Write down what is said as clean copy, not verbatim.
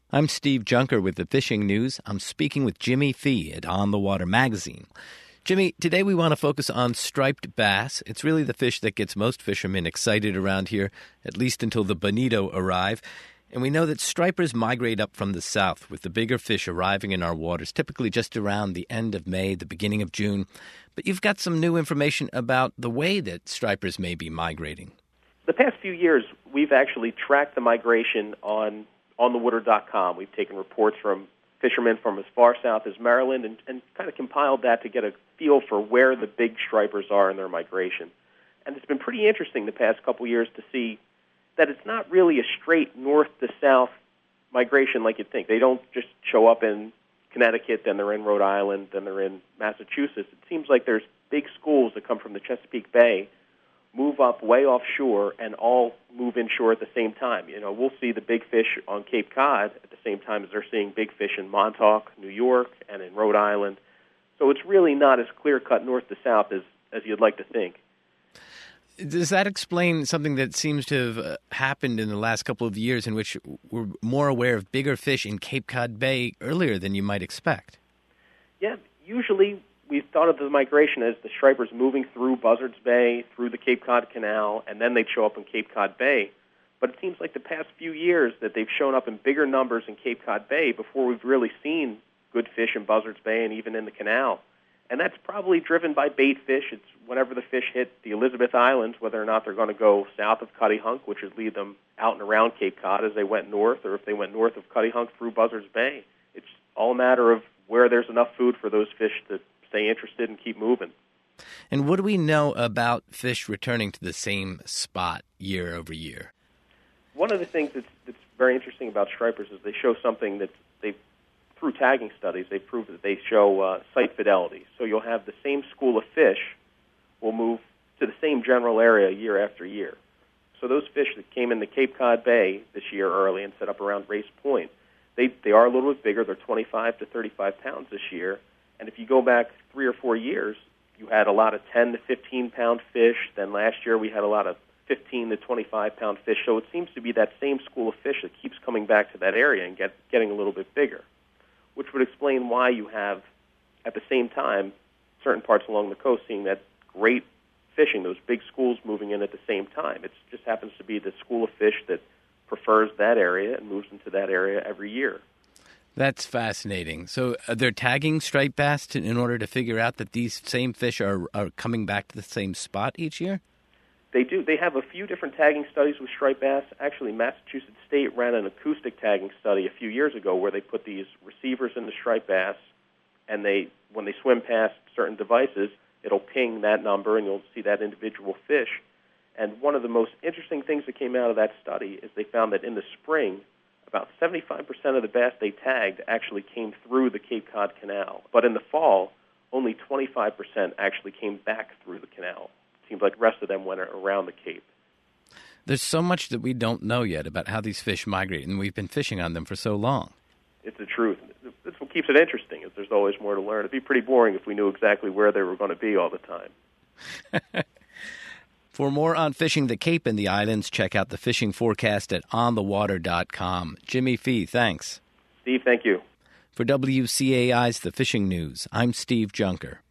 I'm Steve Junker with the Fishing News. I'm speaking with Jimmy Fee at On the Water magazine. Jimmy, today we want to focus on striped bass. It's really the fish that gets most fishermen excited around here, at least until the bonito arrive. And we know that stripers migrate up from the south, with the bigger fish arriving in our waters, typically just around the end of May, the beginning of June. But you've got some new information about the way that stripers may be migrating. The past few years, we've actually tracked the migration on onthewater.com. We've taken reports from fishermen from as far south as Maryland and kind of compiled that to get a feel for where the big stripers are in their migration. And it's been pretty interesting the past couple years to see that it's not really a straight north to south migration like you'd think. They don't just show up in Connecticut, then they're in Rhode Island, then they're in Massachusetts. It seems like there's big schools that come from the Chesapeake Bay, move up way offshore, and all move inshore at the same time. You know, we'll see the big fish on Cape Cod at the same time as they're seeing big fish in Montauk, New York, and in Rhode Island. So it's really not as clear-cut north to south as you'd like to think. Does that explain something that seems to have happened in the last couple of years in which we're more aware of bigger fish in Cape Cod Bay earlier than you might expect? Yeah, usually we've thought of the migration as the stripers moving through Buzzards Bay, through the Cape Cod Canal, and then they'd show up in Cape Cod Bay. But it seems like the past few years that they've shown up in bigger numbers in Cape Cod Bay before we've really seen good fish in Buzzards Bay and even in the canal. And that's probably driven by bait fish. It's whenever the fish hit the Elizabeth Islands, whether or not they're going to go south of Cuttyhunk, which would lead them out and around Cape Cod as they went north, or if they went north of Cuttyhunk through Buzzards Bay. It's all a matter of where there's enough food for those fish to stay interested and keep moving. And what do we know about fish returning to the same spot year over year? One of the things that's very interesting about stripers is they show something that through tagging studies, they prove that they show site fidelity. So you'll have the same school of fish will move to the same general area year after year. So those fish that came into Cape Cod Bay this year early and set up around Race Point, they are a little bit bigger. They're 25 to 35 pounds this year. And if you go back 3 or 4 years, you had a lot of 10 to 15-pound fish. Then last year we had a lot of 15 to 25-pound fish. So it seems to be that same school of fish that keeps coming back to that area and getting a little bit bigger, which would explain why you have, at the same time, certain parts along the coast seeing that great fishing, those big schools moving in at the same time. It just happens to be the school of fish that prefers that area and moves into that area every year. That's fascinating. So they're tagging striped bass in order to figure out that these same fish are coming back to the same spot each year? They do. They have a few different tagging studies with striped bass. Actually, Massachusetts State ran an acoustic tagging study a few years ago where they put these receivers in the striped bass, and when they swim past certain devices, it'll ping that number, and you'll see that individual fish. And one of the most interesting things that came out of that study is they found that in the spring, about 75% of the bass they tagged actually came through the Cape Cod Canal. But in the fall, only 25% actually came back through the canal. It seems like the rest of them went around the Cape. There's so much that we don't know yet about how these fish migrate, and we've been fishing on them for so long. It's the truth. That's what keeps it interesting, is there's always more to learn. It'd be pretty boring if we knew exactly where they were going to be all the time. For more on fishing the Cape and the islands, check out the fishing forecast at onthewater.com. Jimmy Fee, thanks. Steve, thank you. For WCAI's The Fishing News, I'm Steve Junker.